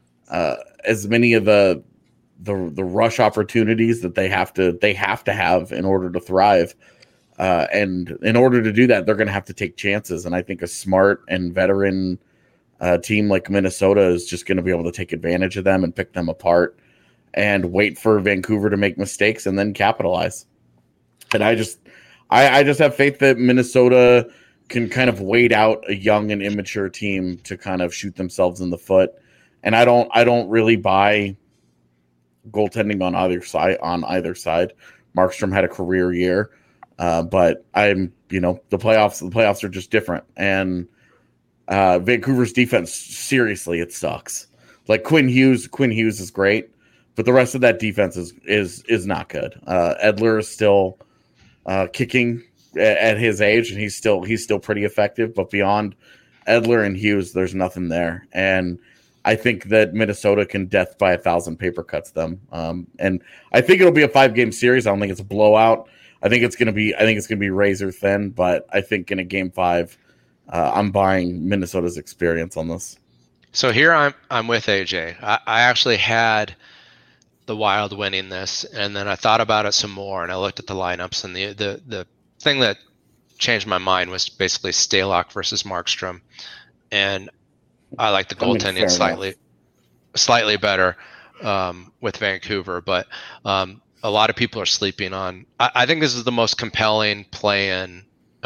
of the rush opportunities that they have to have in order to thrive. And in order to do that, they're going to have to take chances. And I think a smart and veteran team like Minnesota is just going to be able to take advantage of them and pick them apart and wait for Vancouver to make mistakes and then capitalize. And I just have faith that Minnesota can kind of wait out a young and immature team to kind of shoot themselves in the foot. And I don't really buy goaltending on either side. Markstrom had a career year. But the playoffs are just different. And Vancouver's defense, seriously, it sucks. Like Quinn Hughes is great, but the rest of that defense is not good. Edler is still kicking at his age, and he's still pretty effective. But beyond Edler and Hughes, there's nothing there. And I think that Minnesota can death by 1,000 paper cuts them. And I think it'll be a 5-game series. I don't think it's a blowout. I think it's going to be razor thin, but I think in a game 5, I'm buying Minnesota's experience on this. So here I'm with AJ. I actually had the Wild winning this, and then I thought about it some more, and I looked at the lineups, and the thing that changed my mind was basically Stalock versus Markstrom, and I like the goaltending slightly better with Vancouver, but a lot of people are sleeping on. I think this is the most compelling play-in.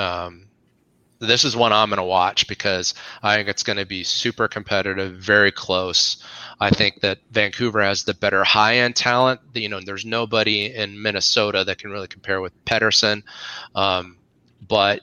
This is one I'm going to watch because I think it's going to be super competitive, very close. I think that Vancouver has the better high-end talent. There's nobody in Minnesota that can really compare with Pettersson. But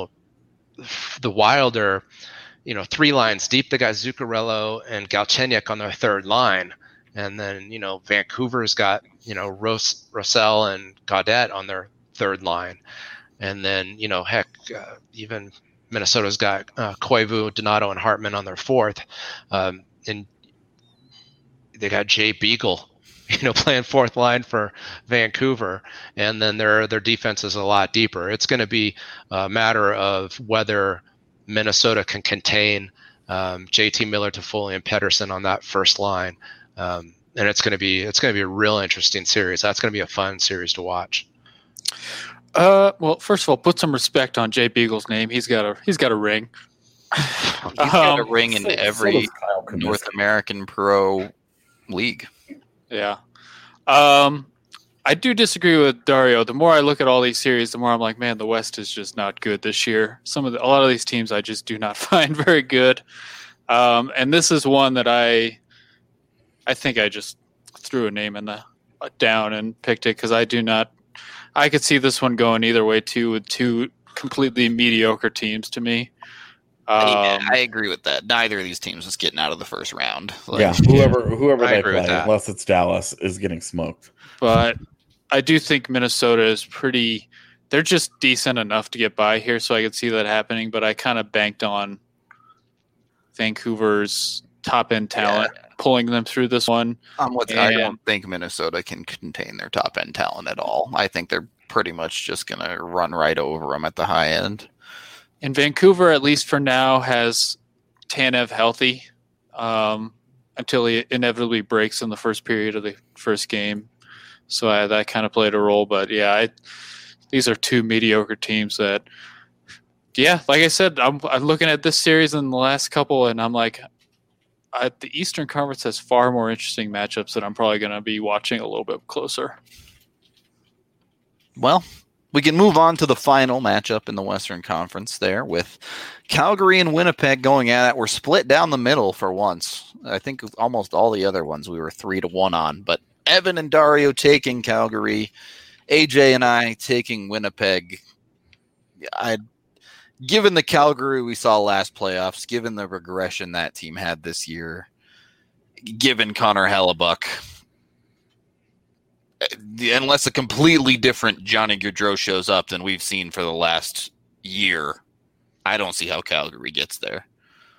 the Wild are, 3 lines deep. They got Zuccarello and Galchenyuk on their 3rd line. And then, Vancouver's got, Roussel and Gaudette on their 3rd line. And then, even Minnesota's got Koivu, Donato, and Hartman on their 4th. And they got Jay Beagle playing fourth line for Vancouver, and then their defense is a lot deeper. It's going to be a matter of whether Minnesota can contain JT Miller, Toffoli, and Pettersson on that first line, and it's going to be a real interesting series. That's going to be a fun series to watch. Well, first of all, put some respect on Jay Beagle's name. He's got a ring. He's got a ring in every North American pro league. Yeah. I do disagree with Dario. The more I look at all these series, the more I'm like, man, the West is just not good this year. A lot of these teams I just do not find very good. And this is one that I think I just threw a name in the down and picked it because I could see this one going either way too, with two completely mediocre teams to me. I agree with that. Neither of these teams is getting out of the first round. Whoever they play, unless it's Dallas, is getting smoked. But I do think Minnesota is they're just decent enough to get by here, so I could see that happening. But I kind of banked on Vancouver's top-end talent pulling them through this one. I don't think Minnesota can contain their top-end talent at all. I think they're pretty much just going to run right over them at the high end. And Vancouver, at least for now, has Tanev healthy until he inevitably breaks in the first period of the first game. So that kind of played a role. But, these are two mediocre teams that, like I said, I'm looking at this series in the last couple, and I'm like, the Eastern Conference has far more interesting matchups that I'm probably going to be watching a little bit closer. Well, we can move on to the final matchup in the Western Conference there with Calgary and Winnipeg going at it. We're split down the middle for once. I think almost all the other ones we were 3-1 on, but Evan and Dario taking Calgary, AJ and I taking Winnipeg. Given the Calgary we saw last playoffs, given the regression that team had this year, given Connor Hellebuyck, unless a completely different Johnny Gaudreau shows up than we've seen for the last year, I don't see how Calgary gets there.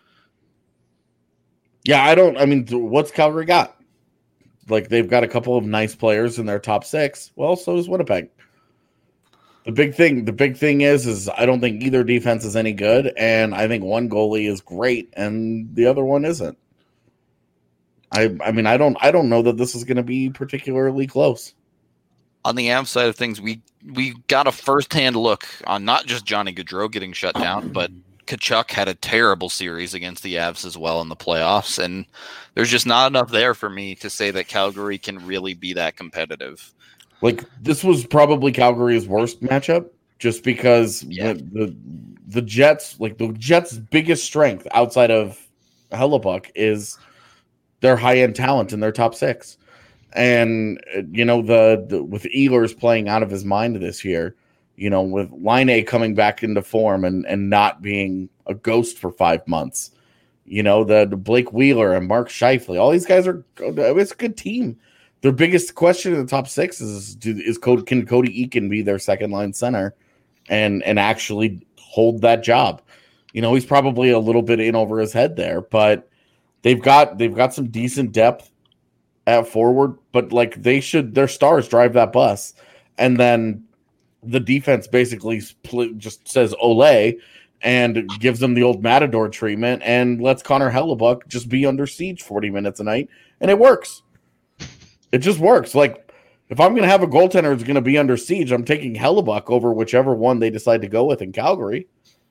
Yeah, what's Calgary got? Like, they've got a couple of nice players in their top six. Well, so does Winnipeg. The big thing is I don't think either defense is any good, and I think one goalie is great and the other one isn't. I don't know that this is going to be particularly close. On the Avs side of things, we got a firsthand look on not just Johnny Gaudreau getting shut down, but Tkachuk had a terrible series against the Avs as well in the playoffs, and there's just not enough there for me to say that Calgary can really be that competitive. Like, this was probably Calgary's worst matchup, just because the Jets' biggest strength outside of Hellebuyck is their high-end talent in their top six. And, with Ehlers playing out of his mind this year, with Laine coming back into form and not being a ghost for 5 months, the Blake Wheeler and Mark Scheifele, all these guys it's a good team. Their biggest question in the top six can Cody Eakin be their second line center and actually hold that job? He's probably a little bit in over his head there, but they've got some decent depth at forward, but their stars drive that bus. And then the defense basically just says Ole and gives them the old Matador treatment and lets Connor Hellebuyck just be under siege 40 minutes a night. And it works. It just works. Like, if I'm going to have a goaltender who's going to be under siege, I'm taking Hellebuyck over whichever one they decide to go with in Calgary.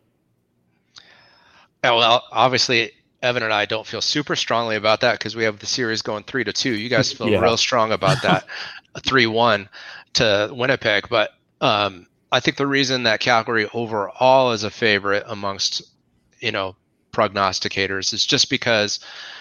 Well, obviously, Evan and I don't feel super strongly about that because we have the series going 3-2. You guys feel real strong about that 3-1 to Winnipeg. But I think the reason that Calgary overall is a favorite amongst, prognosticators is just because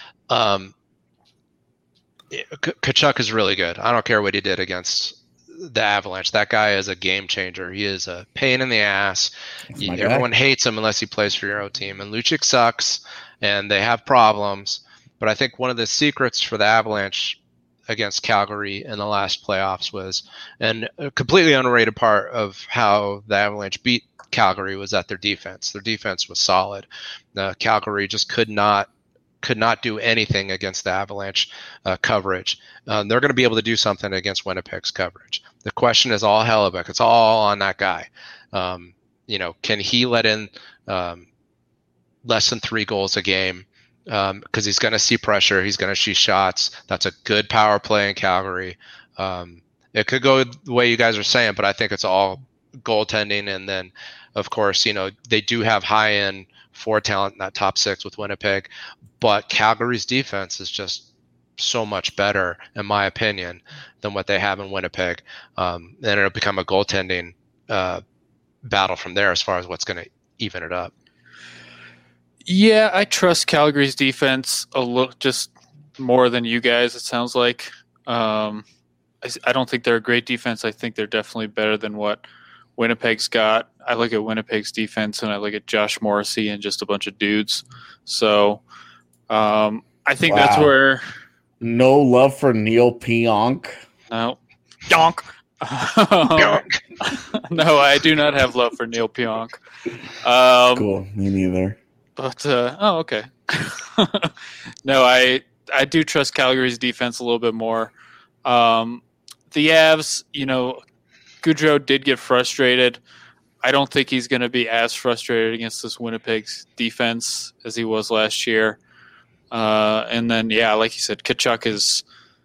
Tkachuk is really good. I don't care what he did against the Avalanche. That guy is a game changer. He is a pain in the ass. Everyone hates him unless he plays for your own team. And Lucic sucks, and they have problems. But I think one of the secrets for the Avalanche against Calgary in the last playoffs was, and a completely underrated part of how the Avalanche beat Calgary was that their defense. Their defense was solid. Calgary just could not could not do anything against the Avalanche coverage. They're going to be able to do something against Winnipeg's coverage. The question is all Hellebuyck. It's all on that guy. Can he let in less than 3 goals a game? Because he's going to see pressure. He's going to see shots. That's a good power play in Calgary. It could go the way you guys are saying, but I think it's all goaltending. And then, of course, they do have high-end forward talent in that top 6 with Winnipeg, but Calgary's defense is just so much better, in my opinion, than what they have in Winnipeg. And it'll become a goaltending battle from there as far as what's going to even it up. Yeah, I trust Calgary's defense a little, just more than you guys, it sounds like. I don't think they're a great defense. I think they're definitely better than what Winnipeg's got. I look at Winnipeg's defense and I look at Josh Morrissey and just a bunch of dudes. So I think that's where... No love for Neil Pionk? No. Pionk! No, I do not have love for Neil Pionk. Cool, me neither. But, okay. No, I do trust Calgary's defense a little bit more. The Avs, Gaudreau did get frustrated. I don't think he's going to be as frustrated against this Winnipeg's defense as he was last year. And then, like you said, Tkachuk is,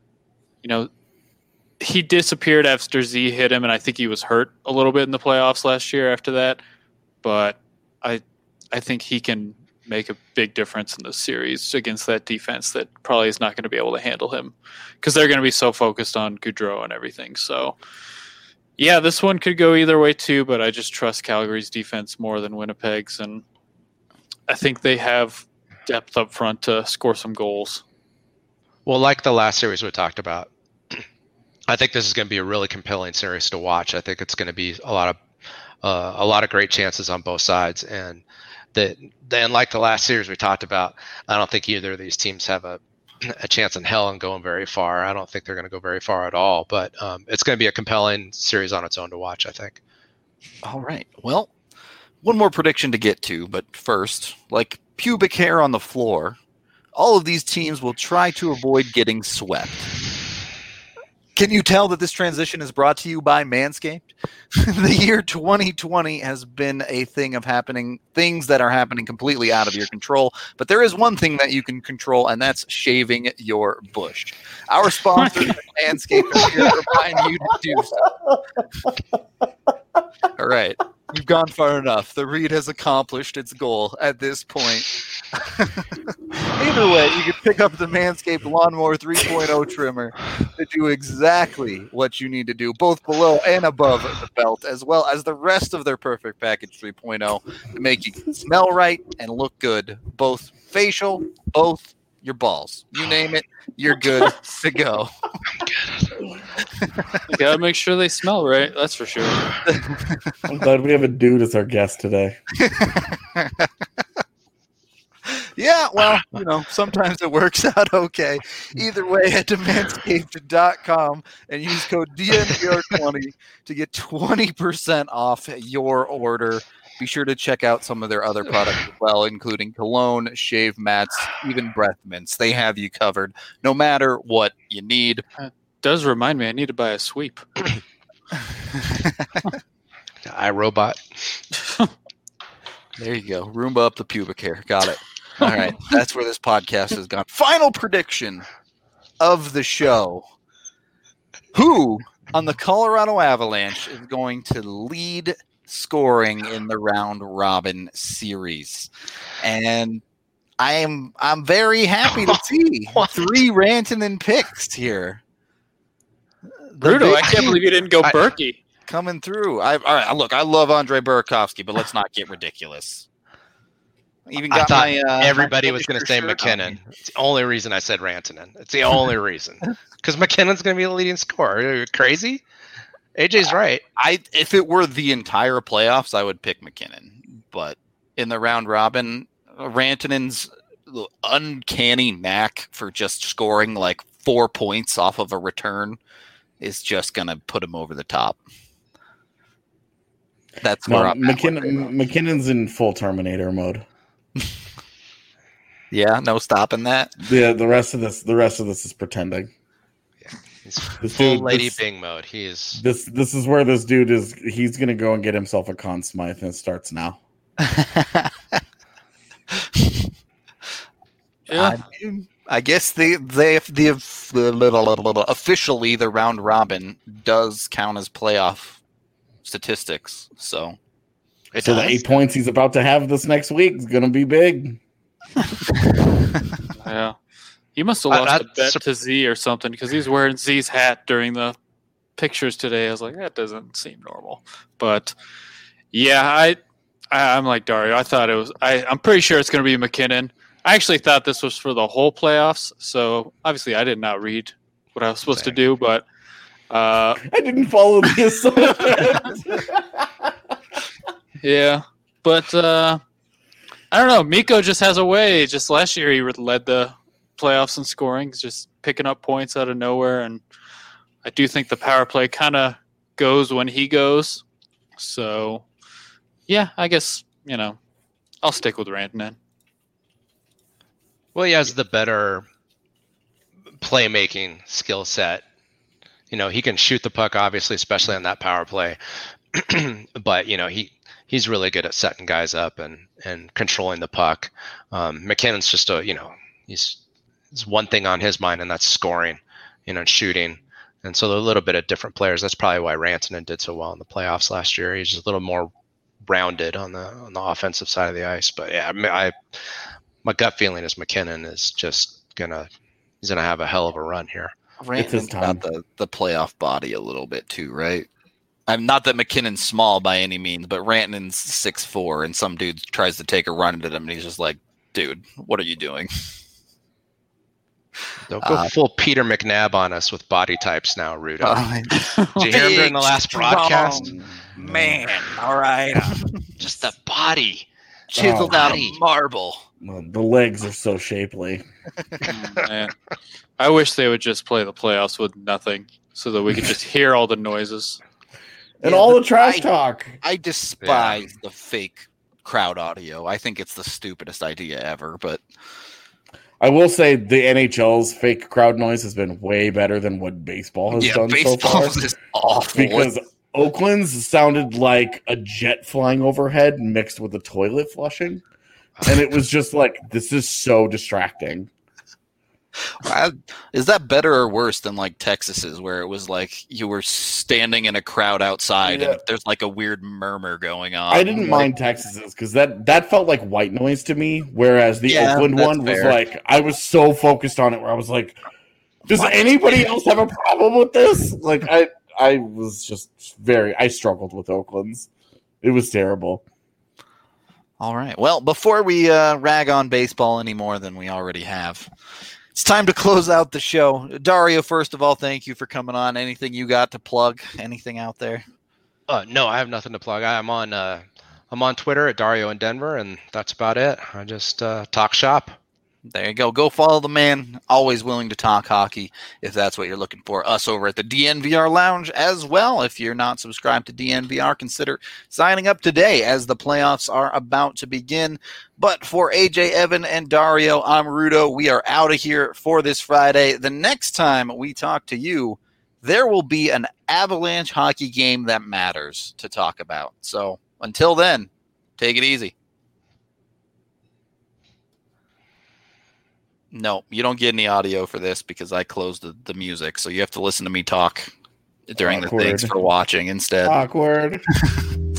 he disappeared after Z hit him, and I think he was hurt a little bit in the playoffs last year after that. But I think he can make a big difference in this series against that defense that probably is not going to be able to handle him because they're going to be so focused on Gaudreau and everything. So, yeah, this one could go either way too, but I just trust Calgary's defense more than Winnipeg's, and I think they have depth up front to score some goals. Well, like the last series we talked about, I think this is going to be a really compelling series to watch. I think it's going to be a lot of great chances on both sides, and then like the last series we talked about, I don't think either of these teams have a chance in hell in going very far. I don't think they're going to go very far at all, but it's going to be a compelling series on its own to watch, I think. All right. Well, one more prediction to get to, but first, like pubic hair on the floor, all of these teams will try to avoid getting swept. Can you tell that this transition is brought to you by Manscaped? The year 2020 has been a thing of things that are happening completely out of your control, but there is one thing that you can control, and that's shaving your bush. Our sponsor, Manscaped, is here to remind you to do so. All right. You've gone far enough. The Reed has accomplished its goal at this point. Either way, you can pick up the Manscaped Lawnmower 3.0 trimmer to do exactly what you need to do, both below and above the belt, as well as the rest of their Perfect Package 3.0 to make you smell right and look good, both facial, both your balls. You name it, you're good to go. You gotta make sure they smell right, that's for sure. I'm glad we have a dude as our guest today. Yeah, well, sometimes it works out okay. Either way, head to manscaped.com and use code DNVR20 to get 20% off your order. Be sure to check out some of their other products as well, including cologne, shave mats, even breath mints. They have you covered no matter what you need. Does remind me I need to buy a sweep. iRobot. There you go. Roomba up the pubic hair. Got it. All right. That's where this podcast has gone. Final prediction of the show. Who on the Colorado Avalanche is going to lead scoring in the round robin series? And I'm very happy to see 3 Rantanen picks here. Brutal. I can't believe you didn't go Berkey. Coming through. All right, look, I love Andrei Burakovsky, but let's not get ridiculous. I thought everybody was going to say McKinnon. It's the only reason I said Rantanen. It's the only reason. Because McKinnon's going to be the leading scorer. Are you crazy? AJ's right. If it were the entire playoffs, I would pick McKinnon. But in the round robin, Rantanen's uncanny knack for just scoring like 4 points off of a return is just going to put him over the top. That's where McKinnon's in full Terminator mode. Yeah, no stopping that. Yeah, the rest of this is pretending. He's full Lady Bing mode. He is. This is where this dude is. He's gonna go and get himself a Conn Smythe, and it starts now. Yeah. I guess they officially the round robin does count as playoff statistics. So the 8 points he's about to have this next week is gonna be big. Yeah. He must have lost a bet to Z or something because he's wearing Z's hat during the pictures today. I was like, that doesn't seem normal. But yeah, I'm like Dario. I thought it was. I'm pretty sure it's going to be McKinnon. I actually thought this was for the whole playoffs. So obviously, I did not read what I was supposed to do, but I didn't follow the assignment. Yeah, but I don't know. Mikko just has a way. Just last year, he led the playoffs in scoring. He's just picking up points out of nowhere, and I do think the power play kind of goes when he goes. So, yeah, I guess, I'll stick with Rantanen. Well, he has the better playmaking skill set. He can shoot the puck, obviously, especially on that power play. But, he's really good at setting guys up and controlling the puck. McKinnon's just he's one thing on his mind, and that's scoring, and shooting. And so they're a little bit of different players. That's probably why Rantanen did so well in the playoffs last year. He's just a little more rounded on the offensive side of the ice. But yeah, my gut feeling is McKinnon is just he's gonna have a hell of a run here. Rantanen's got the playoff body a little bit too, right? I'm not that McKinnon's small by any means, but Rantanen's 6'4", and some dude tries to take a run at him, and he's just like, dude, what are you doing? Don't go full Peter McNabb on us with body types now, Rudo. Did you hear him during the last broadcast? Man, all right. Just the body. Chiseled out of marble. Well, the legs are so shapely. Man. I wish they would just play the playoffs with nothing so that we could just hear all the noises. And all the trash talk. I despise the fake crowd audio. I think it's the stupidest idea ever, but I will say the NHL's fake crowd noise has been way better than what baseball has done so far. Is awful. Because Oakland's sounded like a jet flying overhead mixed with a toilet flushing. And it was just like, this is so distracting. Is that better or worse than like Texas's, where it was like you were standing in a crowd outside and there's like a weird murmur going on? I didn't mind Texas's because that felt like white noise to me, whereas the Oakland one was like, I was so focused on it where I was like, does anybody else have a problem with this? Like I was just I struggled with Oakland's. It was terrible. All right. Well, before we rag on baseball any more than we already have, it's time to close out the show. Dario, first of all, thank you for coming on. Anything you got to plug? Anything out there? No, I have nothing to plug. I'm on Twitter at Dario in Denver, and that's about it. I just talk shop. There you go. Go follow the man. Always willing to talk hockey if that's what you're looking for. Us over at the DNVR Lounge as well. If you're not subscribed to DNVR, consider signing up today as the playoffs are about to begin. But for AJ, Evan, and Dario, I'm Rudo. We are out of here for this Friday. The next time we talk to you, there will be an Avalanche hockey game that matters to talk about. So until then, take it easy. No, you don't get any audio for this because I closed the music. So you have to listen to me talk during the thanks for watching instead. Awkward.